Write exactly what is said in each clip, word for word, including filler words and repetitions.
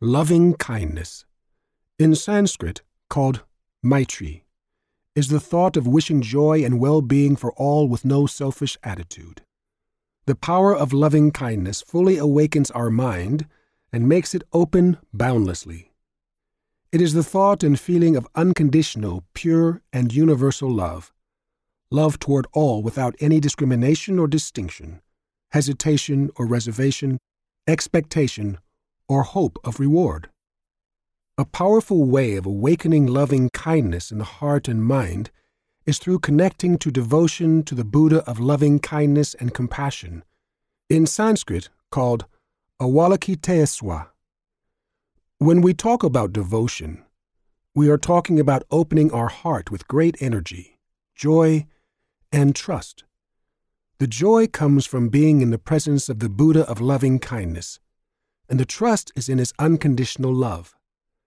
Loving kindness, in Sanskrit called Maitri, is the thought of wishing joy and well-being for all with no selfish attitude. The power of loving kindness fully awakens our mind and makes it open boundlessly. It is the thought and feeling of unconditional, pure, and universal love, love toward all without any discrimination or distinction, hesitation or reservation, expectation, or hope of reward. A powerful way of awakening loving kindness in the heart and mind is through connecting to devotion to the Buddha of loving kindness and compassion, in Sanskrit called Avalokitesvara. When we talk about devotion, we are talking about opening our heart with great energy, joy, and trust. The joy comes from being in the presence of the Buddha of loving kindness, and the trust is in his unconditional love.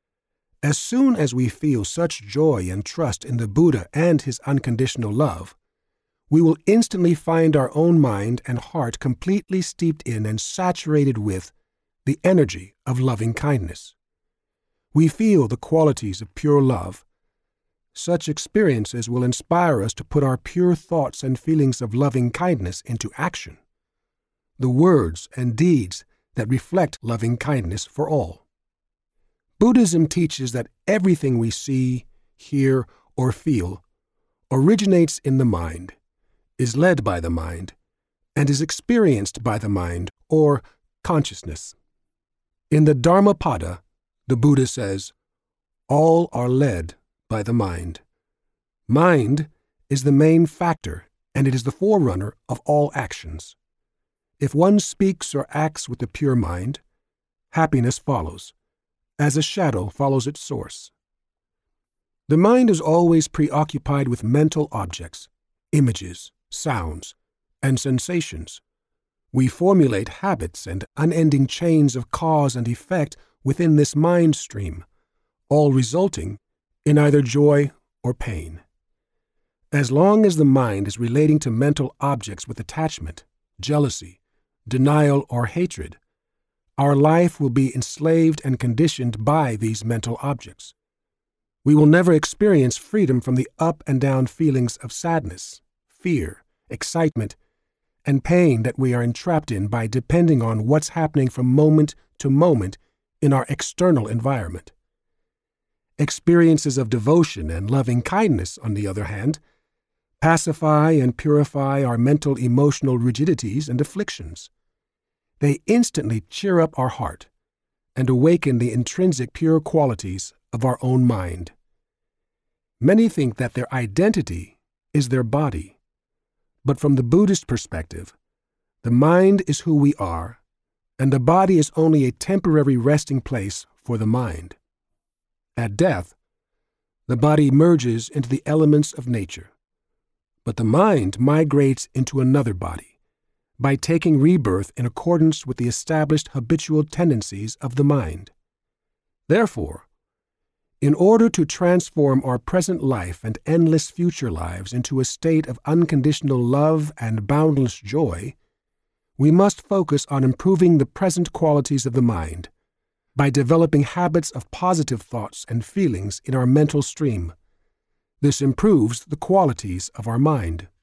As soon as we feel such joy and trust in the Buddha and his unconditional love, we will instantly find our own mind and heart completely steeped in and saturated with the energy of loving kindness. We feel the qualities of pure love. Such experiences will inspire us to put our pure thoughts and feelings of loving kindness into action, the words and deeds that reflect loving kindness for all. Buddhism teaches that everything we see, hear, or feel originates in the mind, is led by the mind, and is experienced by the mind, or consciousness. In the Dhammapada, the Buddha says, all are led by the mind. Mind is the main factor, and it is the forerunner of all actions. If one speaks or acts with the pure mind, happiness follows, as a shadow follows its source. The mind is always preoccupied with mental objects, images, sounds, and sensations. We formulate habits and unending chains of cause and effect within this mind stream, all resulting in either joy or pain. As long as the mind is relating to mental objects with attachment, jealousy, denial, or hatred, our life will be enslaved and conditioned by these mental objects. We will never experience freedom from the up and down feelings of sadness, fear, excitement, and pain that we are entrapped in by depending on what's happening from moment to moment in our external environment. Experiences of devotion and loving kindness, on the other hand, pacify and purify our mental emotional rigidities and afflictions. They instantly cheer up our heart and awaken the intrinsic pure qualities of our own mind. Many think that their identity is their body, but from the Buddhist perspective, the mind is who we are, and the body is only a temporary resting place for the mind. At death, the body merges into the elements of nature, but the mind migrates into another body by taking rebirth in accordance with the established habitual tendencies of the mind. Therefore, in order to transform our present life and endless future lives into a state of unconditional love and boundless joy, we must focus on improving the present qualities of the mind by developing habits of positive thoughts and feelings in our mental stream. This improves the qualities of our mind.